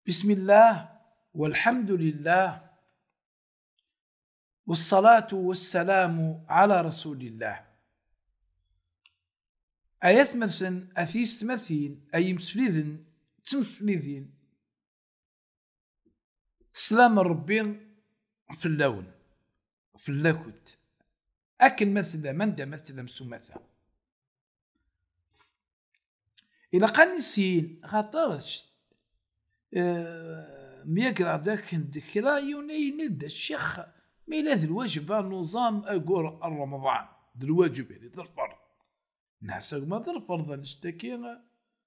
بسم الله والحمد لله والصلاة والسلام على رسول الله. آيات مثلا أثيس مثين أي مسفليذن تمسفليذين سلام ربي في اللون في اللاكوت أكن مثلا من دا مثلا مسومثا إلا قاني سين خاطرش ميقرا داك الذكرى يوني ند الشيخ ميلاد الواجب نظام أقول رمضان ذا الواجب يعني ذا الفرض ناس ما ذا الفرض نشتكي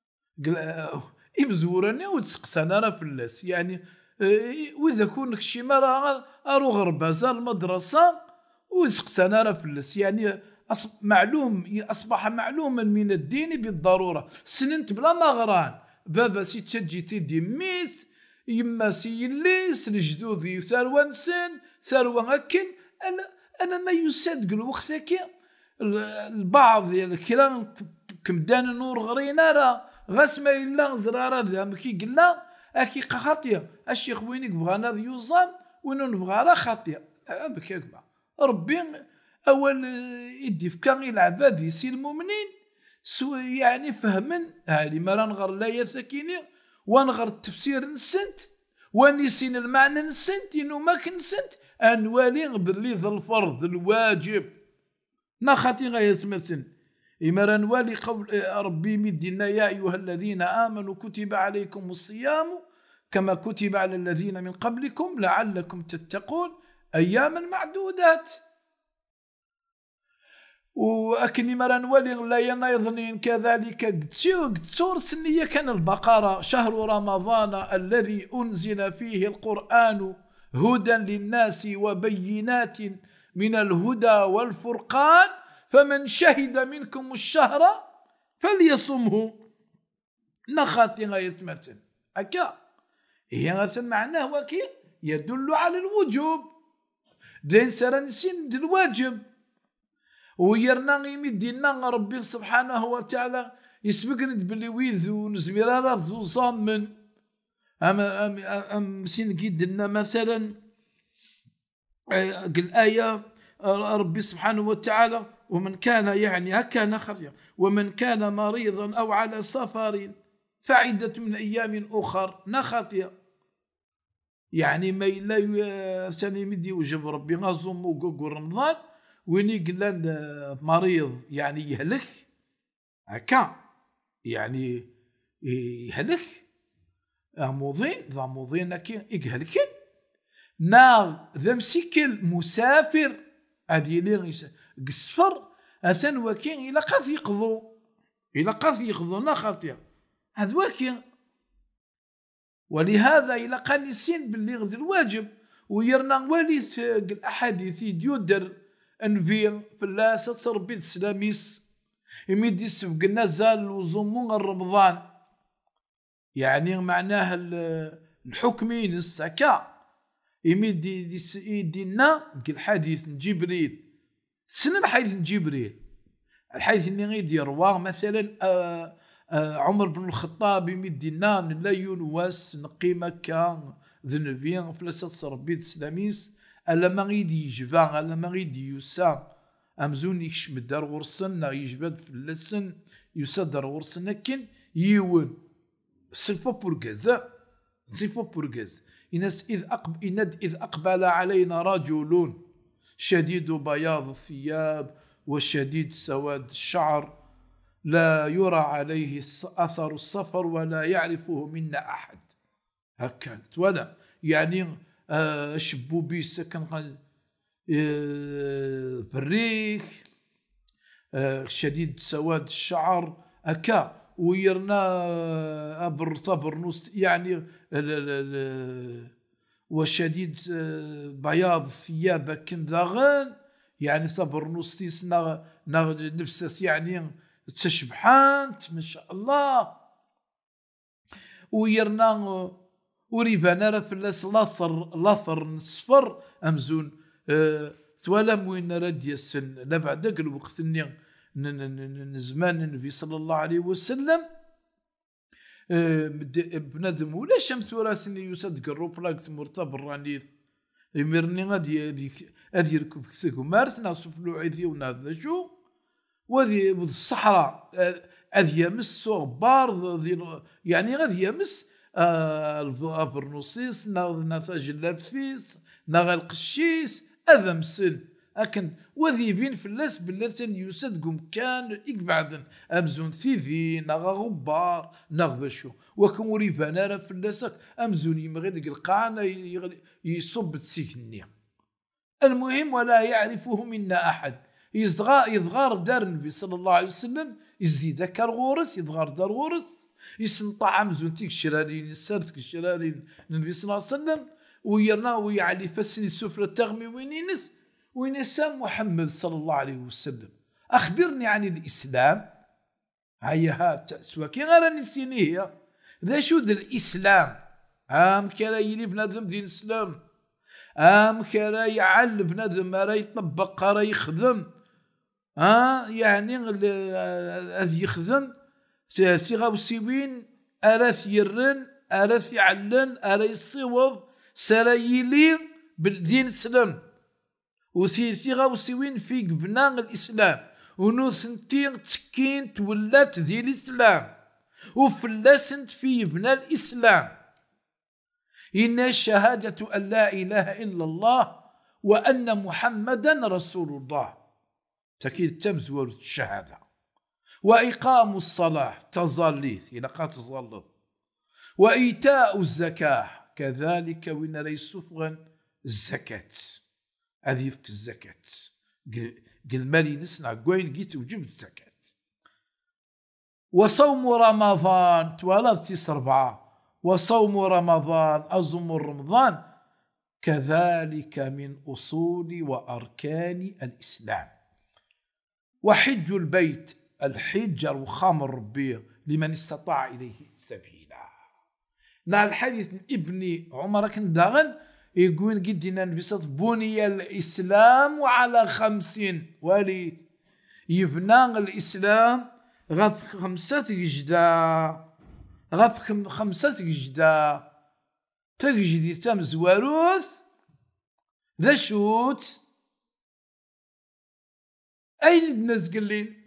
إمزورني وتسقسانا راه فلاس يعني وإذا كونك شي مرة أروح غربازة المدرسة وتسقسانا راه فلاس يعني أصبح معلوما من الدين بالضرورة. سننت بلا مغران بابا سي تجي تدي ميس يما سي الليس الجدوذي ثروة نسن ثروة أكن أنا ما يصدق الوقت كي البعض الكلام كمدان نور غرينا راه غاس ما إلا زرارة ذا كي قلنا أكي خاطية الشيخ وينك بغانا يوزان وينو نبغى راه خاطية بك يا ربي أول يدي فكان العباد يسي المؤمنين يعني فهمن هالي مرة نغر لا ساكيني ونغر التفسير نسنت ونسين المعنى نسنت إنو ما كنسنت أنوالي باللي ذا الفرض الواجب نخاتي غاية سمسن إمرا نوالي قول ربي مدنا يا أيها الذين آمنوا كتب عليكم الصيام كما كتب على الذين من قبلكم لعلكم تتقون أياما معدودات. وأكني مرة نولي لا ينظنين كذلك قدسور سنية كان البقرة شهر رمضان الذي أنزل فيه القرآن هدى للناس وبينات من الهدى والفرقان فمن شهد منكم الشهر فليصمه نخاتي غايتمثل أكا هي غاية معناه وكي يدل على الوجوب دين سرنسين الواجب ويرنا يمدينا ربي سبحانه وتعالى يسبقنا بلي ويذو نزميرا ذو صامن أم سين قيدنا مثلا الآية ربي سبحانه وتعالى ومن كان يعني هكا نخفي ومن كان مريضا أو على سفر فعدة من أيام أخر نخطية يعني ما إلا ثاني مدي وجب ربي غازم وقوق رمضان ويني قلان مريض يعني يهلك هكا يعني يهلك ضاموضين كي يهلكن نار ذا مسكل مسافر هادي لي قصفر اثن وكين الى قاف يقضو نخاطيا هاد وكين ولهذا الى قال السين باللي غد الواجب ويرنا واليث الاحاديث ديودر انفي فلاس تربي السلاميس يمدي سبق نزال وزمون رمضان يعني معناه الحكمين السكا يمدي يدينا الحديث جبريل سنم حديث جبريل الحديث اللي غير يروى مثلا عمر بن الخطاب يمدينا لا ينواس نقي مكة ذنبي فلاسة ربي السلاميس ألا ما غيد يجبا ألا ما غيد يسا أمزون يشمد دار غرسن يجبد في اللسن يسدر غرسن لكن يون صفة بورغاز إذ أقبل علينا رجل شديد بياض الثياب وشديد سواد الشعر لا يرى عليه أثر السفر ولا يعرفه منا أحد هكذا ولا يعني شبوبي سكن قال بريك شديد سواد الشعر أكا ويرنا أبر صبر نص يعني وشديد بياض ثياب كنداغن يعني صبر نص نفسس يعني تشبحانت ما شاء الله ويرنا وريبانا راه فلاس لاثر نصفر امزون ثوالم وين راد يسن لا بعد ذاك الوقت زمان النبي صلى الله عليه وسلم بنادم ولا شمس راسني يوسد قروب لاكس مرتب الرانيث يمرني غادي يركب كسكو مارسنا صفلو عيدي ونهذا شو وذي الصحراء هذه يمس غبار يعني غادي يمس الفرنوسيس نتاج اللافيس نغا القشيس هذا مسن لكن وذي بين فلاس بلاتن يوسد كان يقبعدن امزون ثيفي نغا غبار نغا شو وكم وريفانا راه فلاسك امزون يمغي القاعنا يصب تسيكني. المهم ولا يعرفه منا احد يضغار دار النبي صلى الله عليه وسلم يزيد كار غورس يضغار دار غورس يسنطع امزون تيك الشرارين يسرتك الشرارين النبي صلى الله عليه وسلم ويرنا ويعلي فسني السفرة تغمي وينينس وينسى محمد صلى الله عليه وسلم. أخبرني عن الإسلام. هيا سوا كي غير نسيني هي ذا شو ذا الإسلام كرا يلي بنادم دين الإسلام كرا يعل بنادم راه يطبق راه يخدم يعني هذا يخدم ثيغاو سيوين أراث يرن أراث يعلن أراث يصوب سرايلي بالدين الإسلام وثيغاو سيوين في بناء الإسلام ونوثنتين تسكين تولات ذي الإسلام وفلاسنت في بناء الإسلام إن الشهادة أن لا إله إلا الله وأن محمدا رسول الله تكيد تمزور الشهادة وإقام الصلاة تظليث إلى قات تظلث وإيتاء الزكاة كذلك وين ليس فغن الزكاة هذه يفك الزكاة قل مالي نسنع قوين جيت وجبت الزكاة وصوم رمضان توالت 4 وصوم رمضان أصوم رمضان كذلك من أصول وأركان الإسلام وحج البيت الحج وخامر ربي لمن استطاع إليه سبيلا. نا الحديث ابن عمر كان داغن يقول قدنا بسط بني الإسلام على 50 ولي يبنى الإسلام غف 5 جدا غف 5 جدا تجدي تم زواروث ذا شوت أين الناس قلين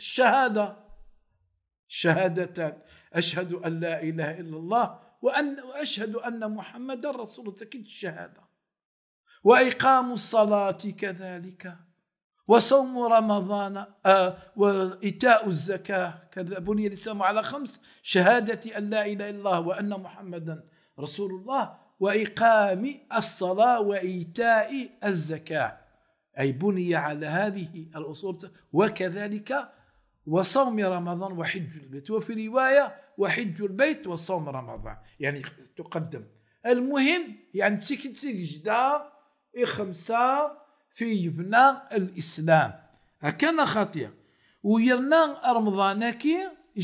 الشهادتان أشهد أن لا إله إلا الله وأشهد أن محمد رسول الله تكيد الشهادة وإقام الصلاة كذلك وصوم رمضان وإيتاء الزكاة كذا بني الإسلام على 5 شهادة أن لا إله إلا الله وأن محمدا رسول الله وإقام الصلاة وإيتاء الزكاة أي بني على هذه الأصول وكذلك وصوم رمضان وحج البيت وفي رواية وحج البيت وصوم رمضان يعني تقدم. المهم يعني تسكت جدا 5 في بناء الإسلام هكذا خطية ويرنا رمضانك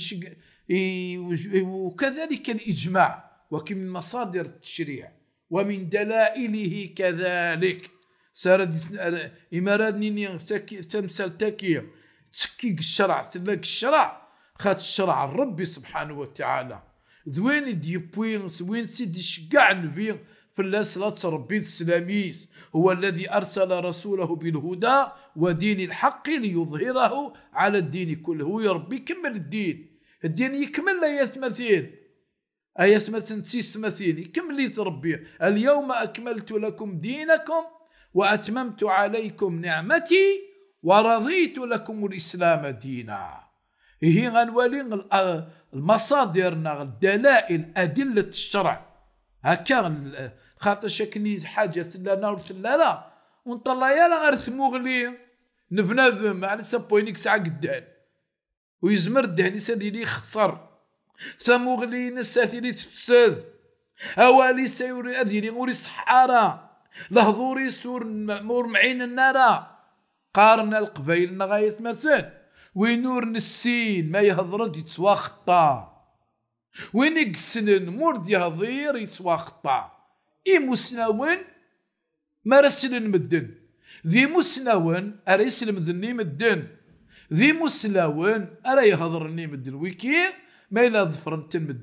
وكذلك الإجماع وكم مصادر التشريع ومن دلائله كذلك سارد إماراتني تمثل تكية تسكيك الشرع تلاك الشرع خات الشرع الرب سبحانه وتعالى ذوين ديبوين وين سيدي شقع نبي في الأسرة ربي السلاميس هو الذي أرسل رسوله بالهدى ودين الحق ليظهره على الدين كله هو يا ربي يكمل الدين يكمل آيات مثيل آيات مثل 6 مثيل يكمل ربي اليوم أكملت لكم دينكم وأتممت عليكم نعمتي ورضيت لكم الإسلام دينا. هي غنولي المصادر الدلائل أدلة الشرع هكا خاطر شكني حاجة لنا ورثلا لا ونطلع يلا غير ثموغلي نبنادم على سابوينيك ساعة قدان ويزمر الدهن يسادي لي خسر ثموغلي نساتي لي تفسد أوالي سيوري أديري غوري صحارى لهضوري سور مأمور معين النار قارن القبيل نغاية مثل وينور نسين ما يهضرد يتواخطا وين يقسن مورد يهضير يتواخطا مسناون ما رسل مدن ذي مسناون أرى يسلم ذني مدن ذي مسناون أرى يهضرني مدن ويكي ما إلا ظفرنت مدن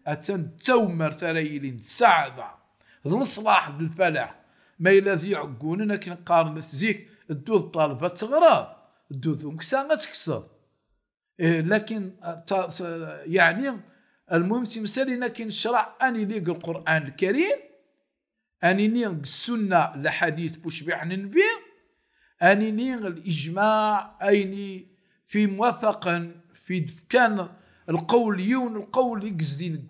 أتن تومر ترايلين السعادة الصلاح الفلاح ما إلا ذي عقوننا كي نقارن زيك الدوذ طالبة تغرى الدوذ مكسانة تكسر لكن يعني المهم تمثالنا كي نشرع أني ليق القرآن الكريم أني ليق السنة الحديث بوشبيح النبي أني ليق الإجماع أيني في موافقا في كان القول يون القول يقصدين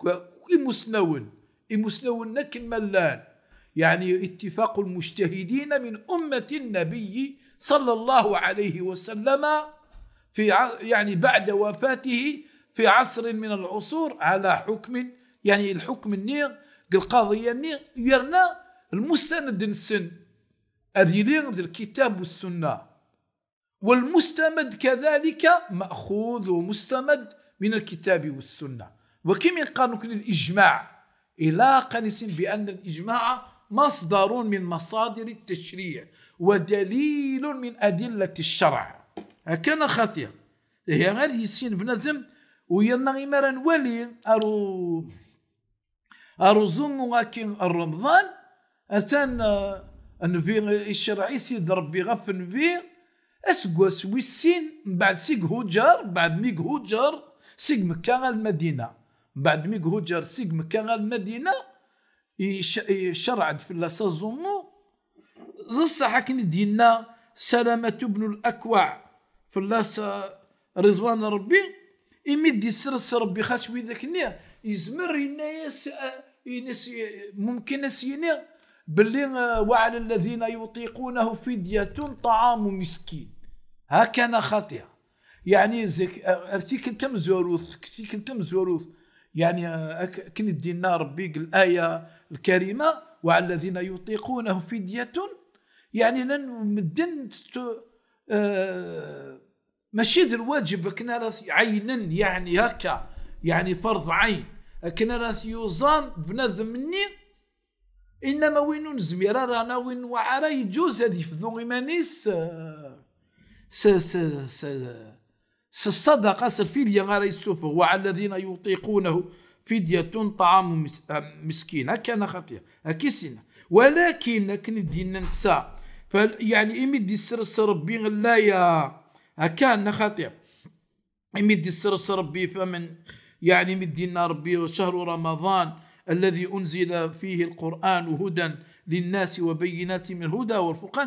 مسنون لكن ملان يعني اتفاق المجتهدين من أمة النبي صلى الله عليه وسلم في يعني بعد وفاته في عصر من العصور على حكم يعني الحكم النير القضية النير يرنا المستند السن أذيلين الكتاب والسنة والمستمد كذلك مأخوذ ومستمد من الكتاب والسنة وكم يقال الإجماع إلى قنس بأن الإجماع مصدر من مصادر التشريع ودليل من أدلة الشرع هكذا خطير هي غير يسين بنظم ويرنا غيمارا ولي أرزم غاكين الرمضان أتان النبي الشرعي سيد ربي غف النبي أسقوس ويسين بعد سيق هجر بعد ميق هجر سيق مكة المدينة بعد ميق هجر سيق مكة المدينة يشرعد في الله سازومو زصح كن دينا سلامة بن الأكوع في الله رضوان ربي يمد يسرس ربي خاش ويدك النية يزمر يناس ممكن يسيني باللي وعلى الذين يطيقونه فدية طعام مسكين هكذا خاطئة يعني ارتيك كم زوروث يعني كن دينا ربي الآية الكريمة وعلى الذين يطيقونه فدية يعني لن مدن ماشي الواجب كنا راس عينا يعني هكا يعني فرض عين كنا راس يوزان بنظم مني انما وين نزمير رانا وين وعرا يجوز هذه يفذو ايمانيس الصدقه الفديه غير يسوف وعلى الذين يطيقونه فدية طعام مسكين كان خطير اكيسنا ولكن كن دينا نتسا يعني يمد يسر ربي لا يا كان خطير يمد يسر ربي فمن يعني مدينا ربي شهر رمضان الذي أنزل فيه القرآن هدى للناس وبينات من الهدى والفرقان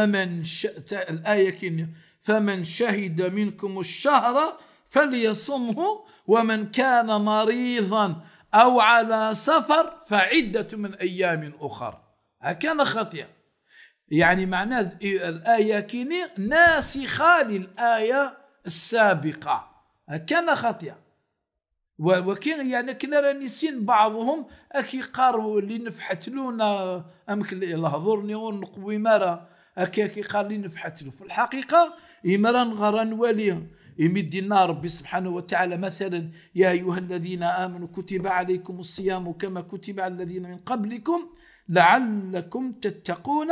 الآية فمن شهد منكم الشهر فليصمه ومن كان مريضا أو على سفر فعدة من أيام أخر هكذا خطير يعني معناه الآية كيني ناسخة للآية السابقة هكذا خطير وكين يعني كنا رانيسين بعضهم اكي قاروا اللي نفحتلونا امك الهضرني ونقوي مرة اكي قال لي نفحتلو في الحقيقه يمرا غران ولي يمدنا ربي سبحانه وتعالى مثلا يا ايها الذين امنوا كتب عليكم الصيام كما كتب على الذين من قبلكم لعلكم تتقون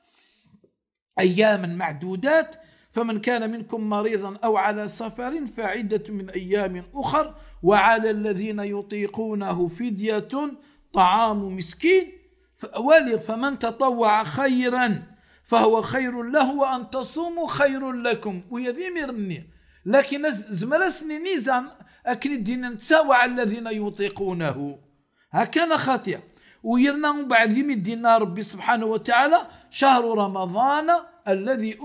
اياما معدودات فمن كان منكم مريضا او على سفر فعدة من ايام اخر وعلى الذين يطيقونه فدية طعام مسكين فمن تطوع خيرا فهو خير له وأن تصوموا خير لكم ويذيمرني لكن زمرسني نيزان أكل الدين نتساوى على الذين يطيقونه هكذا خطير ويرنا بعد يمدنا ربي سبحانه وتعالى شهر رمضان الذي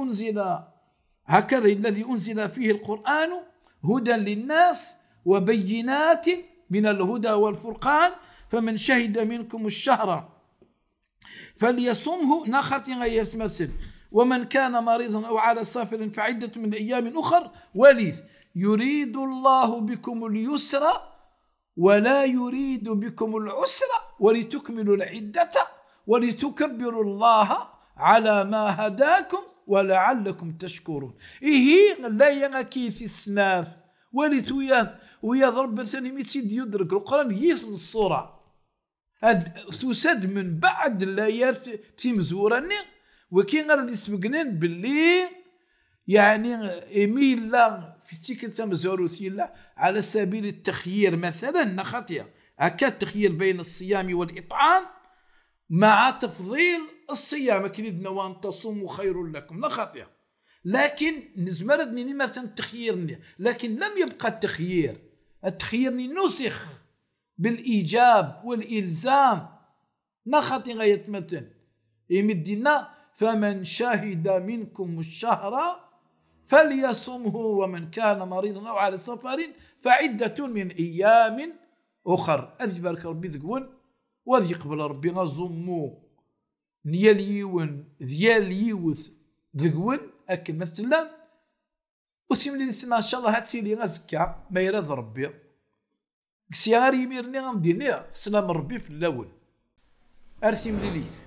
أنزل فيه القرآن هدى للناس وبينات من الهدى والفرقان فمن شهد منكم الشهر فليصمه نخط يتمثل ومن كان مريضا أو على سفر فعدة من أيام أخر وليث يريد الله بكم اليسر ولا يريد بكم العسر ولتكملوا العدة ولتكبروا الله على ما هداكم ولعلكم تشكرون لا ينكي في السناف ولتويا ويضرب ثاني ميتسيد يدرك القرآن يثن الصورة تسد من بعد الآيات تيمزورني وكين غير يسبقنين باللي يعني إميل لا في تيك تمزورو ثيلا على سبيل التخيير مثلا نخطيا هكا التخيير بين الصيام والإطعام مع تفضيل الصيام كنيدنا وأن تصوموا خير لكم لا خاطئ. لكن نزمرد ني مثلا التخيير، لكن لم يبقى التخيير نسخ بالإيجاب والإلزام نخطي غاية مثلا يمدنا فمن شهد منكم الشهر فليصمه ومن كان مريضا أو على سفر فعدة من أيام أخر. أذي بارك ربي ذكون وذي يقبل ربي غزمو نيال يون ديال يوث ذكون أكل مثلا وسيملي لسنا إن شاء الله هاتسيلي غزكا ما يراد ربي كسي غير يميرني غمديني سلام ربي في الأول أرسم لي